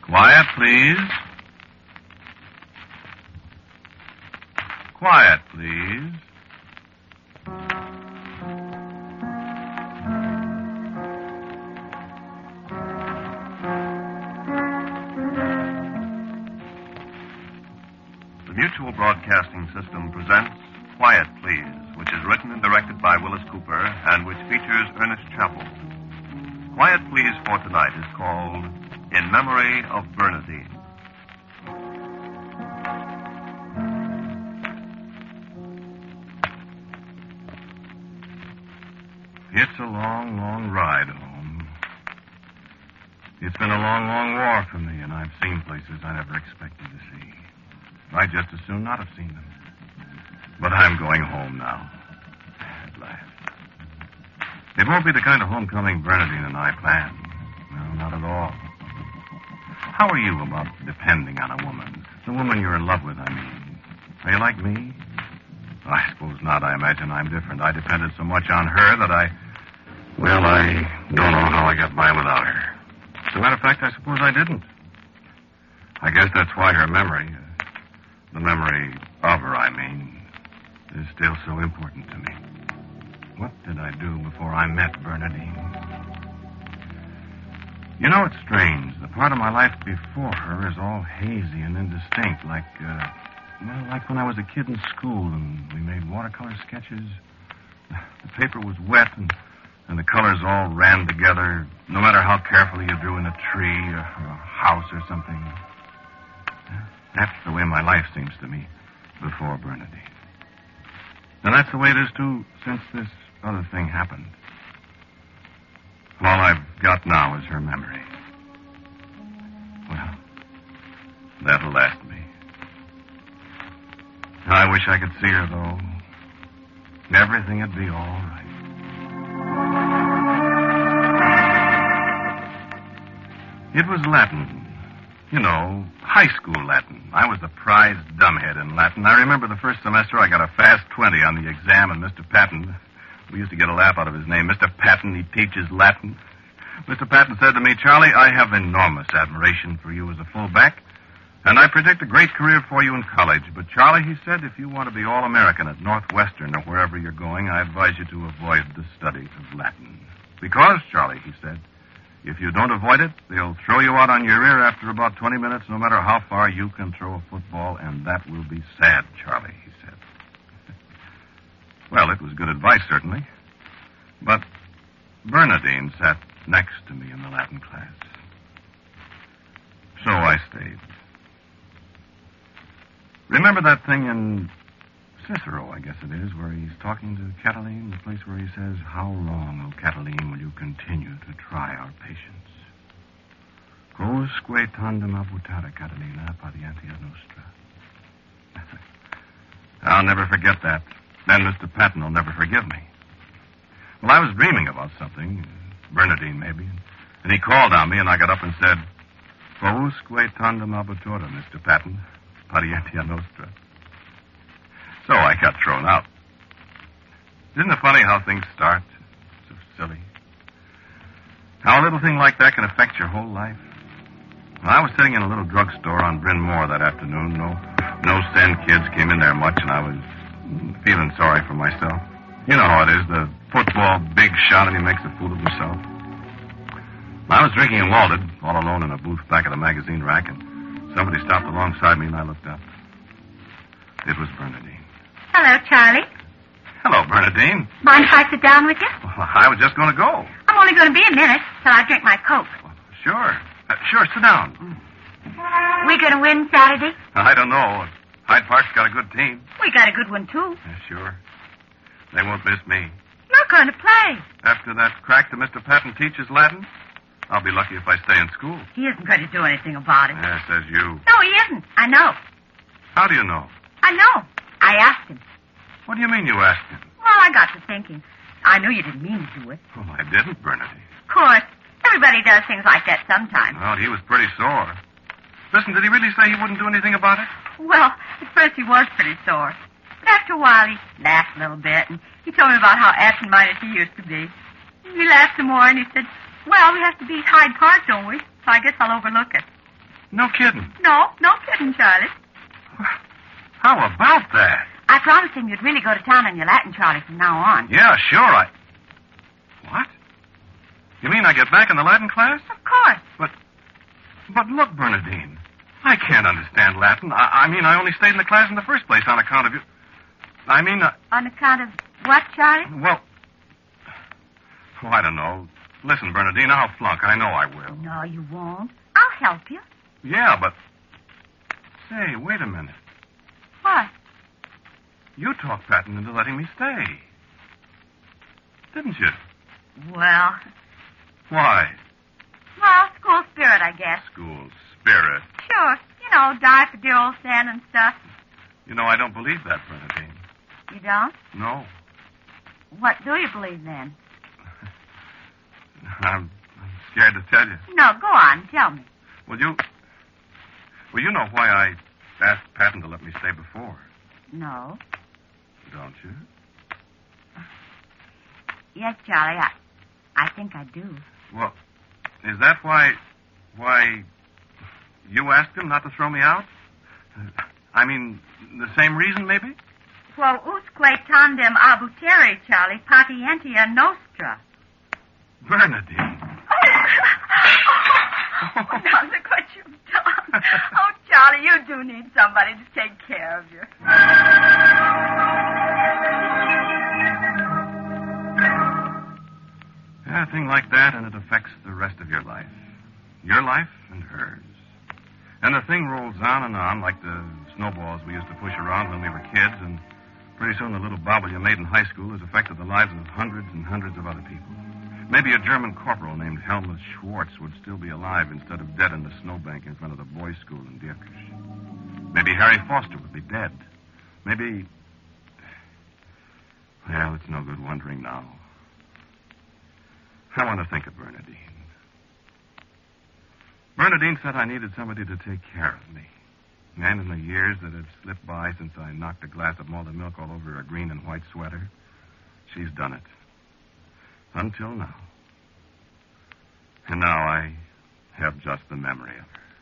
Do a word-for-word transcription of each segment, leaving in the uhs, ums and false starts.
Quiet, please. Quiet, please. The Mutual Broadcasting System presents Quiet, Please, which is written and directed by Willis Cooper and which features Ernest Chappell. Quiet, Please for tonight is called In Memory of Bernadine. It's a long, long ride home. It's been a long, long war for me, and I've seen places I never expected to see. I'd just as soon not have seen them. But I'm going home now. At last. It won't be the kind of homecoming Bernadine and I planned. No, not at all. How are you about depending on a woman? The woman you're in love with, I mean. Are you like me? I suppose not. I imagine I'm different. I depended so much on her that I... Well, I don't know how I got by without her. As a matter of fact, I suppose I didn't. I guess that's why her memory, uh, the memory of her, I mean, is still so important to me. What did I do before I met Bernadine? You know, it's strange. The part of my life before her is all hazy and indistinct, like, uh, well, like when I was a kid in school and we made watercolor sketches. The paper was wet and, and the colors all ran together, no matter how carefully you drew in a tree or, or a house or something. That's the way my life seems to me before Bernadine. And that's the way it is, too, since this other thing happened. All I've got now is her memory. Well, that'll last me. I wish I could see her, though. Everything would be all right. It was Latin. You know, high school Latin. I was the prize dumbhead in Latin. I remember the first semester I got a fast twenty on the exam, and Mister Patton, we used to get a laugh out of his name. Mister Patton, he teaches Latin. Mister Patton said to me, Charlie, I have enormous admiration for you as a fullback, and I predict a great career for you in college. But, Charlie, he said, if you want to be All-American at Northwestern or wherever you're going, I advise you to avoid the study of Latin. Because, Charlie, he said, if you don't avoid it, they'll throw you out on your ear after about twenty minutes, no matter how far you can throw a football, and that will be sad, Charlie, he said. Well, it was good advice, certainly. But Bernadine sat next to me in the Latin class. So I stayed. Remember that thing in Cicero, I guess it is, where he's talking to Catiline, the place where he says, how long, O Catiline, will you continue to try our patience? Quousque tandem abutare, Catilina, parientia nostra. I'll never forget that. Then Mister Patton will never forgive me. Well, I was dreaming about something, Bernadine maybe, and he called on me, and I got up and said, Quousque tandem abutura, Mister Patton, parientia nostra. So I got thrown out. Isn't it funny how things start? So silly. How a little thing like that can affect your whole life. Well, I was sitting in a little drugstore on Bryn Mawr that afternoon. No, no send kids came in there much, and I was feeling sorry for myself. You know how it is, the football big shot, and he makes a fool of himself. I was drinking in Walden, all alone in a booth back of the magazine rack, and somebody stopped alongside me, and I looked up. It was Bernadine. Hello, Charlie. Hello, Bernadine. Mind if I sit down with you? Well, I was just going to go. I'm only going to be a minute till I drink my Coke. Well, sure. Uh, sure, sit down. We going to win Saturday? I don't know. Hyde Park's got a good team. We got a good one, too. Yeah, sure. They won't miss me. You're going to play. After that crack that Mister Patton teaches Latin, I'll be lucky if I stay in school. He isn't going to do anything about it. Yeah, says you. No, he isn't. I know. How do you know? I know. I asked him. What do you mean you asked him? Well, I got to thinking. I knew you didn't mean to do it. Oh, I didn't, Bernadine. Of course. Everybody does things like that sometimes. Well, he was pretty sore. Listen, did he really say he wouldn't do anything about it? Well, at first he was pretty sore. But after a while, he laughed a little bit, and he told me about how absent-minded he used to be. He laughed some more, and he said, well, we have to beat Hyde Park, don't we? So I guess I'll overlook it. No kidding. No, no kidding, Charlie. How about that? I promised him you'd really go to town on your Latin, Charlie, from now on. Yeah, sure. I. What? You mean I get back in the Latin class? Of course. But, but look, Bernadine, I can't understand Latin. I, I mean, I only stayed in the class in the first place on account of you. I mean, uh, On account of what, Charlie? well, oh, I don't know. Listen, Bernadine, I'll flunk. I know I will. No, you won't. I'll help you. Yeah, but say, wait a minute. What? You talked Patton into letting me stay, didn't you? Well, Why? well, school spirit, I guess. School spirit. Sure. You know, die for dear old Stan and stuff. You know, I don't believe that, Bernadine. You don't? No. What do you believe then? I'm, I'm scared to tell you. No, go on. Tell me. Well, you... Well, you know why I asked Patton to let me stay before, No. don't you? Yes, Charlie, I, I think I do. Well, is that why... Why... You asked him not to throw me out? I mean, the same reason, maybe? Quo usque tandem abutere, Charlie, patientia nostra. Bernadine. Oh, now look what you've done. Oh, Charlie, you do need somebody to take care of you. Yeah, a thing like that, and it affects the rest of your life. Your life and hers. And the thing rolls on and on like the snowballs we used to push around when we were kids, and pretty soon the little bobble you made in high school has affected the lives of hundreds and hundreds of other people. Maybe a German corporal named Helmut Schwartz would still be alive instead of dead in the snowbank in front of the boys' school in Dierkirch. Maybe Harry Foster would be dead. Maybe... Well, it's no good wondering now. I want to think of Bernadine. Bernadine said I needed somebody to take care of me. And in the years that have slipped by since I knocked a glass of malted milk all over her green and white sweater, she's done it. Until now. And now I have just the memory of her.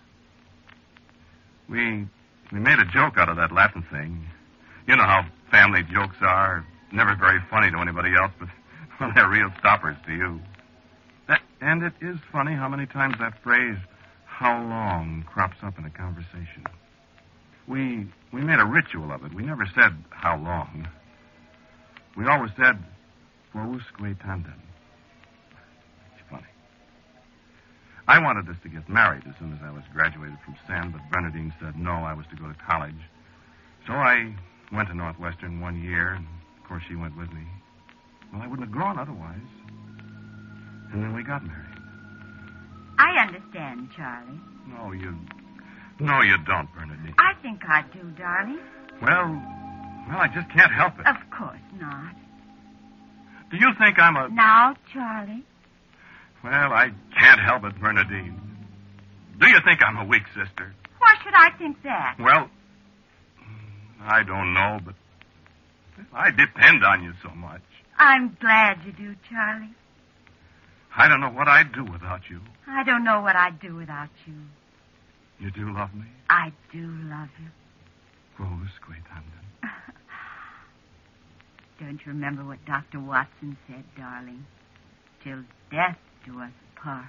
We we made a joke out of that Latin thing. You know how family jokes are. Never very funny to anybody else, but well, they're real stoppers to you. That, and it is funny how many times that phrase, how long, crops up in a conversation. We we made a ritual of it. We never said how long. We always said, quousque tandem. It's funny. I wanted us to get married as soon as I was graduated from Sam, but Bernadine said no, I was to go to college. So I went to Northwestern one year, and of course she went with me. Well, I wouldn't have gone otherwise. And then we got married. I understand, Charlie. No, you... No, you don't, Bernadine. I think I do, darling. Well, well, I just can't help it. Of course not. Do you think I'm a... Now, Charlie. Well, I can't help it, Bernadine. Do you think I'm a weak sister? Why should I think that? Well, I don't know, but I depend on you so much. I'm glad you do, Charlie. I don't know what I'd do without you. I don't know what I'd do without you. You do love me? I do love you. Quousque tandem. Don't you remember what Doctor Watson said, darling? Till death do us part.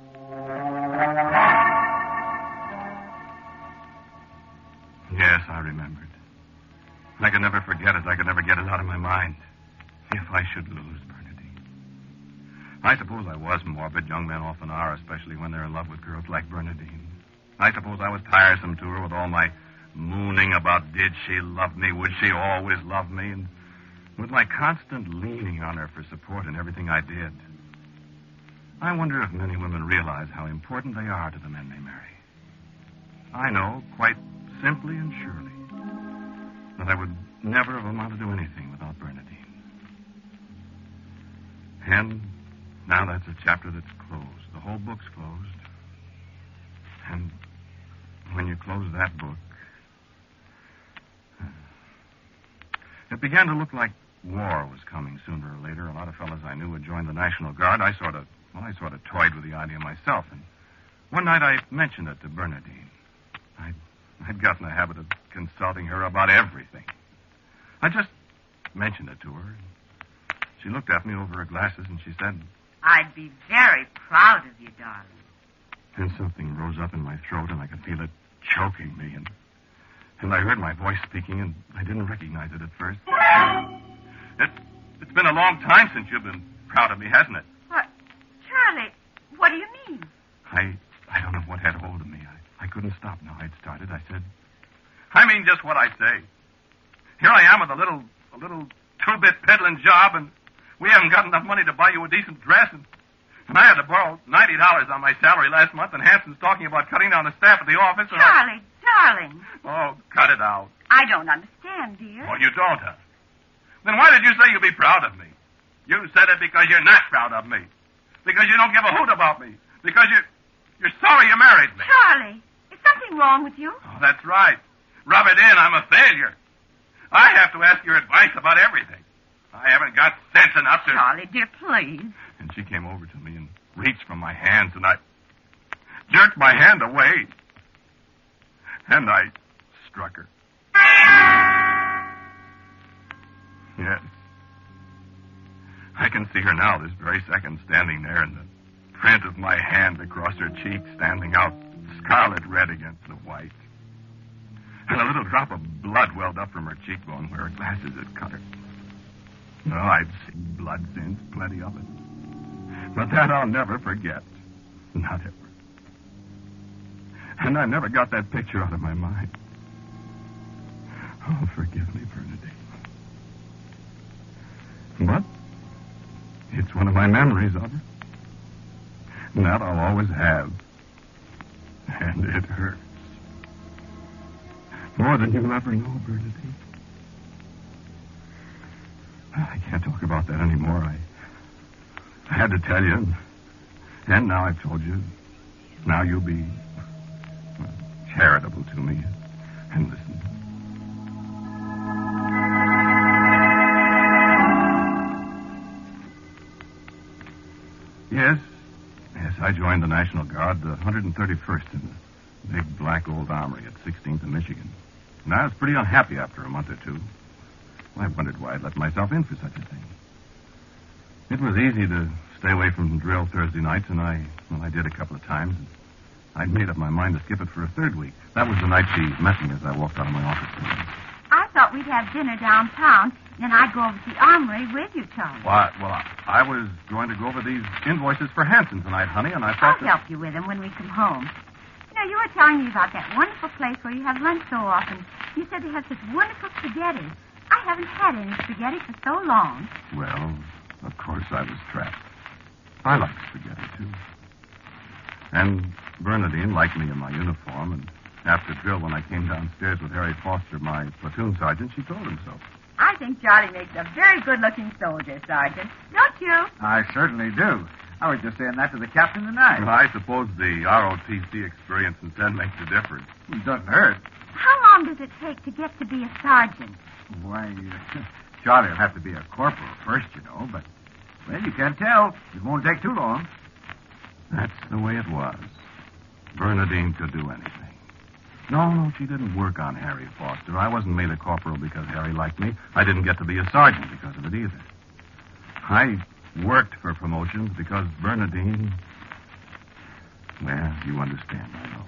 Yes, I remembered. I could never forget it. I could never get it out of my mind. If I should lose Bernadine. I suppose I was morbid. Young men often are, especially when they're in love with girls like Bernadine. I suppose I was tiresome to her with all my mooning about did she love me, would she always love me, and with my constant leaning on her for support in everything I did. I wonder if many women realize how important they are to the men they marry. I know, quite simply and surely, that I would never have amounted to anything without Bernadine. And now that's a chapter that's closed. The whole book's closed. And when you close that book, it began to look like war was coming sooner or later. A lot of fellas I knew would join the National Guard. I sort of, well, I sort of toyed with the idea myself. And one night I mentioned it to Bernadine. I'd got in the habit of consulting her about everything. I just mentioned it to her. She looked at me over her glasses and she said, I'd be very proud of you, darling. And something rose up in my throat and I could feel it choking me. And, and I heard my voice speaking and I didn't recognize it at first. It, it's been a long time since you've been proud of me, hasn't it? What? Charlie, what do you mean? I I don't know what had hold of me. I, I couldn't stop now I'd started. I said, I mean just what I say. Here I am with a little a little two-bit peddling job, and we haven't got enough money to buy you a decent dress, and, and I had to borrow ninety dollars on my salary last month, and Hanson's talking about cutting down the staff at the office. And Charlie, I... darling. Oh, cut it out. I don't understand, dear. Oh, you don't, huh? Then why did you say you'd be proud of me? You said it because you're not proud of me. Because you don't give a hoot about me. Because you're, you're sorry you married me. Charlie, is something wrong with you? Oh, that's right. Rub it in. I'm a failure. I have to ask your advice about everything. I haven't got sense enough to... Charlie, dear, please. And she came over to me and reached for my hands, and I jerked my hand away. And I struck her. Yes. I can see her now this very second standing there, and the print of my hand across her cheek standing out scarlet red against the white. And a little drop of blood welled up from her cheekbone where her glasses had cut her. No, I've seen blood since, plenty of it. But that I'll never forget. Not ever. And I never got that picture out of my mind. Oh, forgive me, Bernadine. But it's one of my memories of her. And that I'll always have. And it hurts. More than you'll ever know, Bernadine. I can't talk about that anymore. I, I had to tell you. And, and now I've told you. Now you'll be well, charitable to me and listen. Yes. Yes, I joined the National Guard, the one hundred thirty-first in the big black old armory at sixteenth and Michigan. And I was pretty unhappy after a month or two. I wondered why I'd let myself in for such a thing. It was easy to stay away from drill Thursday nights, and I, well, I did a couple of times. And I'd made up my mind to skip it for a third week. That was the night she met me as I walked out of my office. I thought we'd have dinner downtown, then I'd go over to the armory with you, Charlie. Well, well, I, I was going to go over these invoices for Hanson tonight, honey, and I thought I'll that... help you with them when we come home. You know, you were telling me about that wonderful place where you have lunch so often. You said they have such wonderful spaghetti. I haven't had any spaghetti for so long. Well, of course I was trapped. I like spaghetti, too. And Bernadine liked me in my uniform, and after drill, when I came downstairs with Harry Foster, my platoon sergeant, she told him so. I think Charlie makes a very good-looking soldier, Sergeant. Don't you? I certainly do. I was just saying that to the captain tonight. Well, I suppose the R O T C experience in Sen makes a difference. It doesn't hurt. How long does it take to get to be a sergeant? Why, uh, Charlie will have to be a corporal first, you know, but, well, you can't tell. It won't take too long. That's the way it was. Bernadine could do anything. No, no, she didn't work on Harry Foster. I wasn't made a corporal because Harry liked me. I didn't get to be a sergeant because of it either. I worked for promotions because Bernadine... Well, you understand, I know.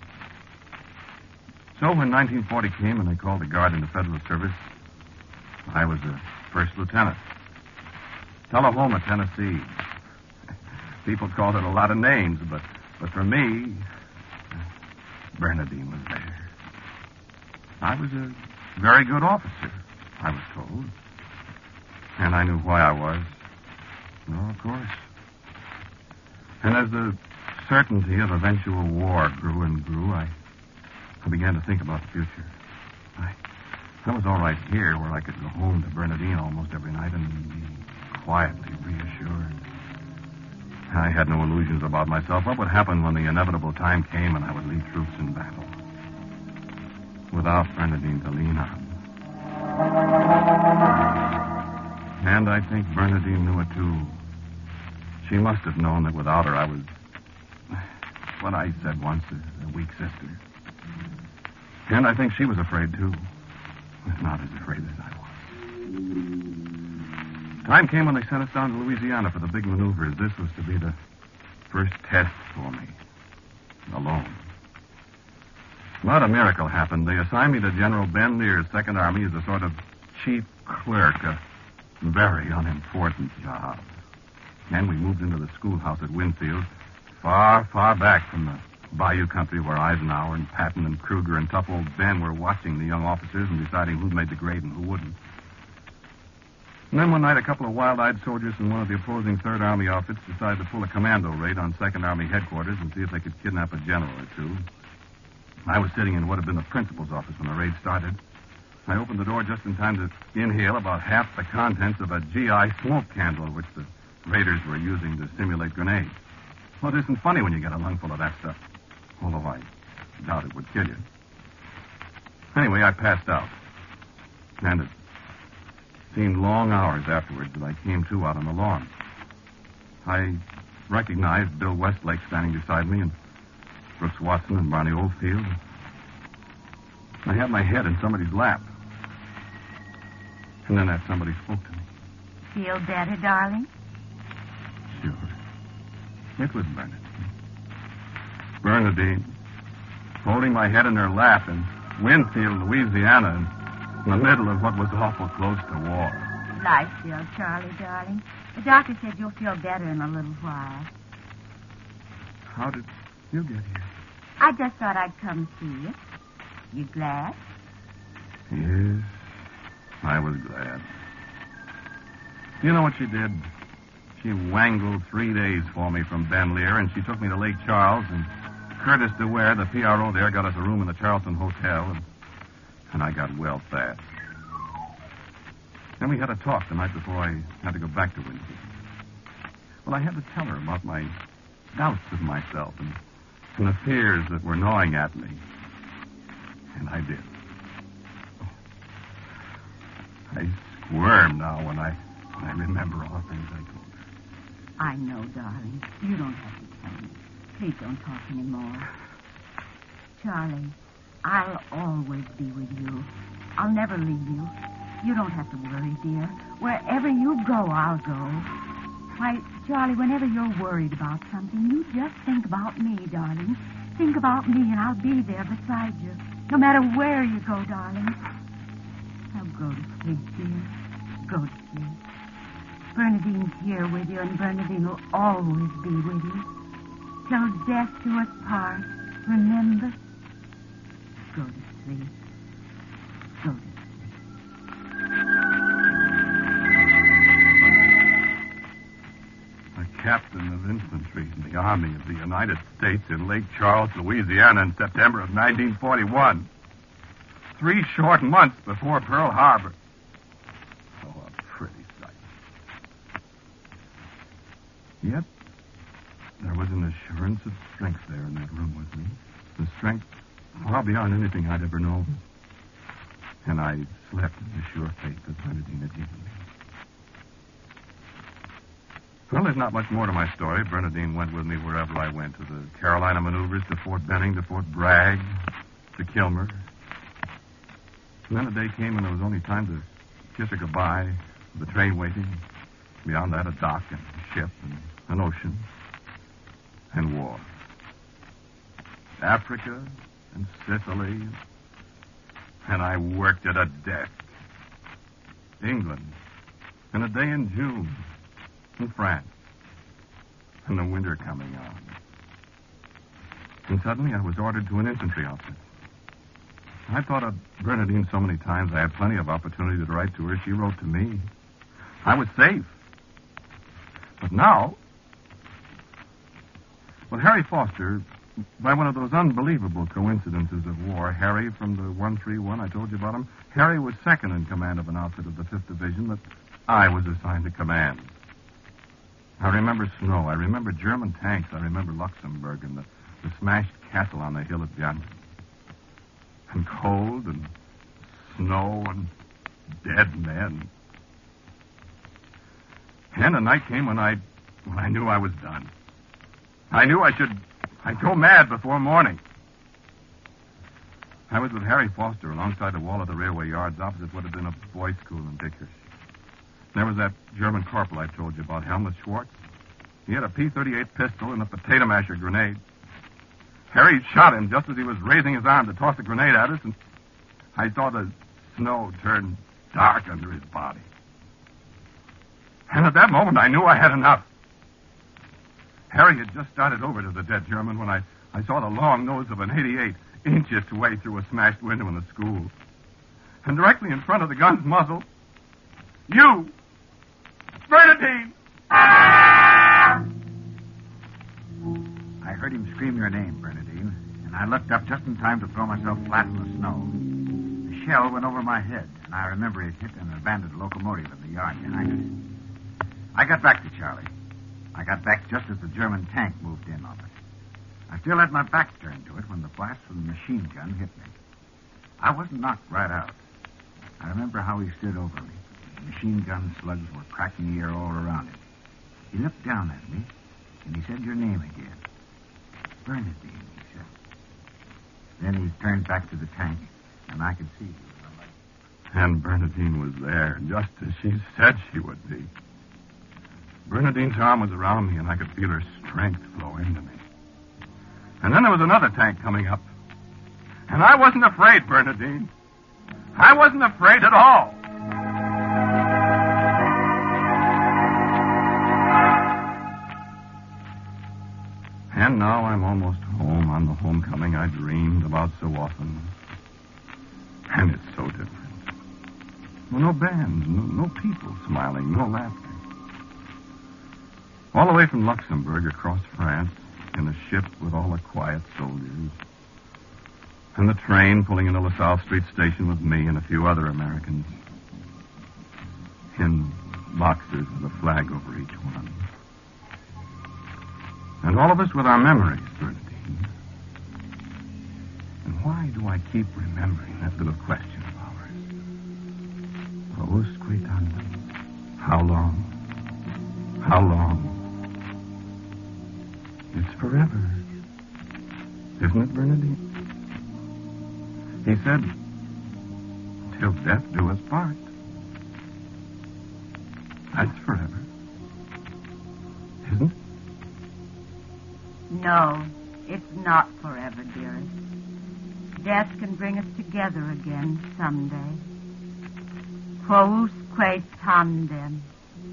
So when nineteen forty came and they called the Guard into federal service, I was a first lieutenant. Tullahoma, Tennessee. People called it a lot of names, but, but for me... Bernadine was there. I was a very good officer, I was told. And I knew why I was. No, of course. And as the certainty of eventual war grew and grew, I, I began to think about the future. I, I was all right here, where I could go home to Bernadine almost every night and be quietly reassured. I had no illusions about myself. What would happen when the inevitable time came and I would lead troops in battle? Without Bernadine to lean on. And I think Bernadine knew it, too. She must have known that without her I was, what I said once, a, a weak sister. And I think she was afraid, too. Not as afraid as I was. Time came when they sent us down to Louisiana for the big maneuvers. This was to be the first test for me. Alone. Not a miracle happened. They assigned me to General Ben Lear's Second Army as a sort of chief clerk, a very unimportant job. And we moved into the schoolhouse at Winfield, far, far back from the bayou country where Eisenhower and Patton and Kruger and tough old Ben were watching the young officers and deciding who'd made the grade and who wouldn't. And then one night, a couple of wild-eyed soldiers from one of the opposing Third Army outfits decided to pull a commando raid on Second Army headquarters and see if they could kidnap a general or two. I was sitting in what had been the principal's office when the raid started. I opened the door just in time to inhale about half the contents of a G I smoke candle, which the raiders were using to simulate grenades. Well, it isn't funny when you get a lungful of that stuff. Although I doubt it would kill you. Anyway, I passed out. And it seemed long hours afterwards that I came to out on the lawn. I recognized Bill Westlake standing beside me and Brooks Watson and Barney Oldfield. I had my head in somebody's lap. And then that somebody spoke to me. Feel better, darling? Sure. It was Bernadine. Bernadine, holding my head in her lap in Winfield, Louisiana, in the middle of what was awful close to war. Lie still, Charlie, darling. The doctor said you'll feel better in a little while. How did you get here? I just thought I'd come see you. You glad? Yes, I was glad. You know what she did? She wangled three days for me from Ben Lear, and she took me to Lake Charles, and Curtis DeWare, the P R O there, got us a room in the Charleston Hotel, and, and I got well fast. Then we had a talk the night before I had to go back to Winfield. Well, I had to tell her about my doubts of myself and, and the fears that were gnawing at me. And I did. I squirm now when I, when I remember all the things I told her. I know, darling. You don't have to tell me. Please don't talk anymore. Charlie, I'll always be with you. I'll never leave you. You don't have to worry, dear. Wherever you go, I'll go. Why, Charlie, whenever you're worried about something, you just think about me, darling. Think about me, and I'll be there beside you. No matter where you go, darling. Now go to sleep, dear. Go to sleep. Bernadine's here with you, and Bernadine will always be with you. Till death do us part. Remember? Go to sleep. Go to sleep. A captain of infantry in the Army of the United States in Lake Charles, Louisiana in September of nineteen forty-one. Three short months before Pearl Harbor. Oh, a pretty sight. Yet, there was an assurance of strength there in that room with me. The strength far beyond anything I'd ever known. And I slept in the sure faith that Bernadine had given me. Well, there's not much more to my story. Bernadine went with me wherever I went, to the Carolina maneuvers, to Fort Benning, to Fort Bragg, to Kilmer. And then a day came when there was only time to kiss her goodbye, the train waiting. Beyond that, a dock and a ship and an ocean and war. Africa and Sicily, and I worked at a desk. England, and a day in June. In France. And the winter coming on. And suddenly I was ordered to an infantry outfit. I thought of Bernadine so many times I had plenty of opportunity to write to her. She wrote to me. I was safe. But now... Well, Harry Foster, by one of those unbelievable coincidences of war, Harry from the one three one, I told you about him, Harry was second in command of an outfit of the fifth Division that I was assigned to command. I remember snow. I remember German tanks. I remember Luxembourg and the, the smashed castle on the hill at Vienne. And cold and snow and dead men. And a night came when I when I knew I was done. I knew I should I'd go mad before morning. I was with Harry Foster alongside the wall of the railway yards opposite what had been a boys' school in Dickish. There was that German corporal I told you about, Helmut Schwartz. He had a P thirty-eight pistol and a potato masher grenade. Harry shot him just as he was raising his arm to toss a grenade at us, and I saw the snow turn dark under his body. And at that moment, I knew I had enough. Harry had just started over to the dead German when I, I saw the long nose of an eighty-eight inch its way through a smashed window in the school. And directly in front of the gun's muzzle, you, Bernadine! I heard him scream your name, Bernadine, and I looked up just in time to throw myself flat in the snow. The shell went over my head, and I remember it hit an abandoned locomotive in the yard behind us. I got back to Charlie. I got back just as the German tank moved in on us. I still had my back turned to it when the blast from the machine gun hit me. I wasn't knocked right out. I remember how he stood over me. The machine gun slugs were cracking the air all around him. He looked down at me, and he said your name again. Bernadine, he said. Then he turned back to the tank, and I could see you. And Bernadine was there, just as she said she would be. Bernadine's arm was around me, and I could feel her strength flow into me. And then there was another tank coming up. And I wasn't afraid, Bernadine. I wasn't afraid at all. And now I'm almost home on the homecoming I dreamed about so often. And it's so different. Well, no bands, no, no people smiling, no laughter. All the way from Luxembourg across France in a ship with all the quiet soldiers. And the train pulling into LaSalle Street Station with me and a few other Americans. In boxes with a flag over each one. And all of us with our memories, Bernadine. And why do I keep remembering that little question of ours? Usque tandem. How long? How long? It's forever. Isn't it, Bernadine? He said, till death do us part. That's forever. Isn't it? No, it's not forever, dearest. Death can bring us together again someday. Quousque tandem.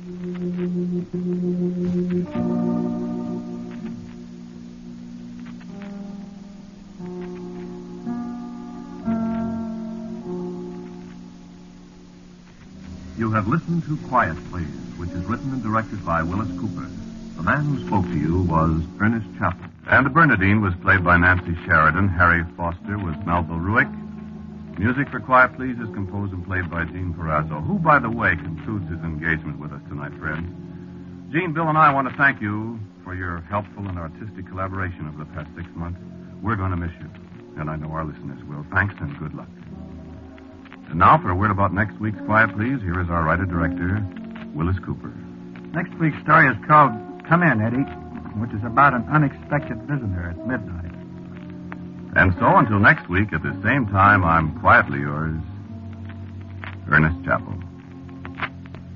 You have listened to Quiet Please, which is written and directed by Willis Cooper. The man who spoke to you was Ernest Chappell. And Bernadine was played by Nancy Sheridan. Harry Foster was Melville Ruick. Music for Quiet Please is composed and played by Gene Perazzo, who, by the way, concludes his engagement with us tonight, friends. Gene, Bill, and I want to thank you for your helpful and artistic collaboration over the past six months. We're going to miss you, and I know our listeners will. Thanks and good luck. And now, for a word about next week's Quiet Please, here is our writer-director, Willis Cooper. Next week's story is called Come In, Eddie, which is about an unexpected visitor at midnight. And so, until next week at the same time, I'm quietly yours, Ernest Chappell.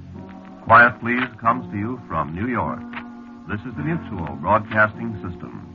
Quiet Please comes to you from New York. This is the Mutual Broadcasting System.